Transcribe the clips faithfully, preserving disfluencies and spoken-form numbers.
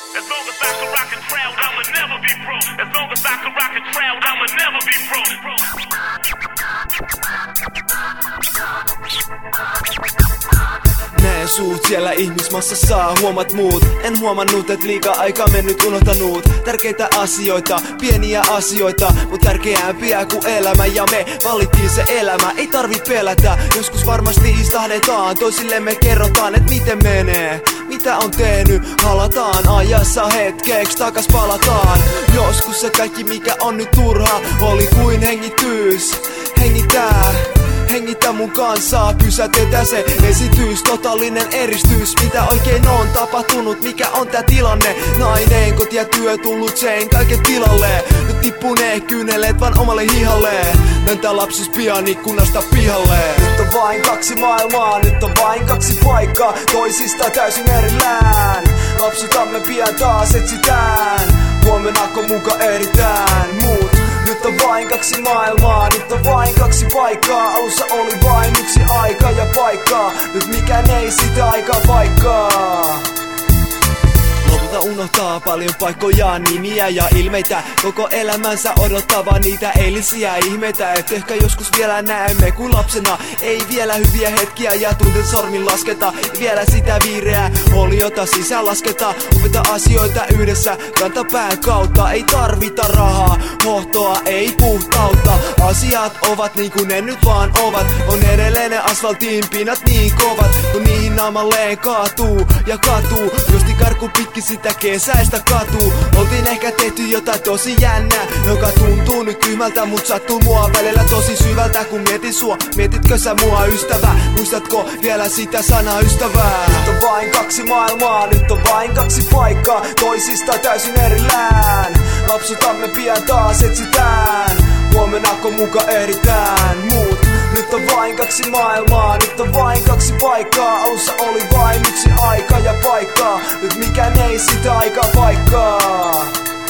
As long as I can rock and proud, I'ma never be broke. As long as I can rock and proud, I'ma never be broke. Näen suut siellä ihmismassassa, huomat muut. En huomannut, et liikaa aika mennyt unohtanut. Tärkeitä asioita, pieniä asioita, mut tärkeämpiä kuin elämä. Ja me valittiin se elämä, ei tarvi pelätä. Joskus varmasti istahdetaan, toisillemme kerrotaan, et miten menee. Mitä on tehnyt, halataan ajassa hetkeeks, takas palataan. Joskus se kaikki mikä on nyt turha, oli kuin hengitys. Hengitää Hengitä mun kanssa, pysäytetään se esitys. Totaalinen eristys, mitä oikein on tapahtunut, mikä on tää tilanne. Nainen, koti ja työ tullut sen kaiken tilalle. Nyt tippuu ne kyyneleet vaan omalle hihalle. Lentää lapsus pian ikkunasta pihalle. Nyt on vain kaksi maailmaa, nyt on vain kaksi paikkaa, toisista täysin erillään. Lapsutamme pian taas etsitään, huomenako muka eritään. Muut nyt on vain kaksi maailmaa, nyt on vain kaksi paikkaa. Alussa oli vain yksi aika ja paikka, nyt mikään ei sitä aikaa paikkaa. Lopulta unohtaa paljon paikkoja, nimiä ja ilmeitä. Koko elämänsä odottava niitä eilisiä ihmeitä. Et ehkä joskus vielä näemme kuin lapsena. Ei vielä hyviä hetkiä ja tunteet sormin lasketa. Vielä sitä viireää oliota sisään lasketa. Opeta asioita yhdessä kantapään kautta. Ei tarvita rahaa, hohtoa, ei puhtautta. Asiat ovat niin kuin ne nyt vaan ovat. On edelleen ne asfaltin pinnat niin kovat, kun niihin naamalleen kaatuu ja katuu. Josti karku pitkin sitä kesäistä katuu. Oltiin ehkä tehty jotain tosi jännää, joka tuntuu nyt tyhmältä, mut sattuu mua välillä tosi syvältä. Kun mietin sua, mietitkö sä mua ystävä? Muistatko vielä sitä sanaa ystävää? Nyt on vain kaksi maailmaa, nyt on vain kaksi paikkaa, toisista täysin erillään. Lapsutamme pian taas etsitään, huomenako muka eritään. Muut nyt on vain kaksi maailmaa, nyt on vain kaksi paikkaa. Alussa oli vain yksi aika ja paikka, nyt mikään ei sitä aikaa paikkaa.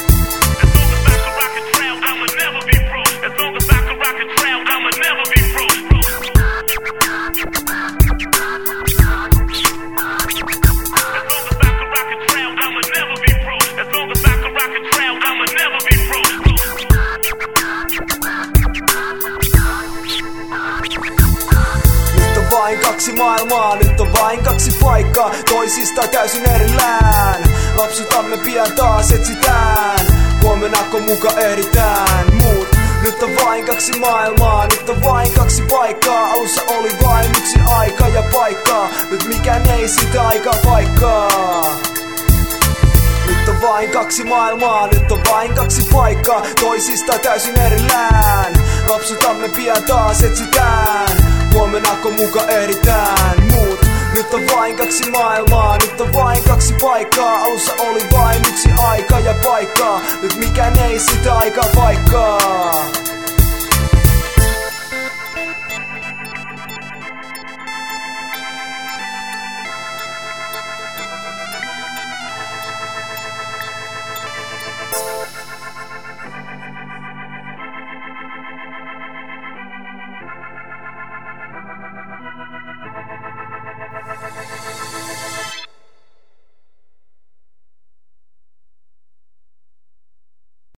Vain kaksi maailmaa, nyt on vain kaksi paikkaa, toisista täysin erillään. Lapsutamme pian taas etsitään, huomenako muka eritään. Muut nyt on vain kaksi maailmaa, nyt on vain kaksi paikkaa. Alussa oli vain yksi aika ja paikka, nyt mikään ei sitä aikaa paikkaa. Nyt on vain kaksi maailmaa, nyt on vain kaksi paikkaa, toisista täysin erillään. Lapsutamme pian taas etsitään, huomenako muka eritään. Muut nyt on vain kaksi maailmaa, nyt on vain kaksi paikkaa. Alussa oli vain yksi aika ja paikka, nyt mikään ei sitä aikaa paikkaa.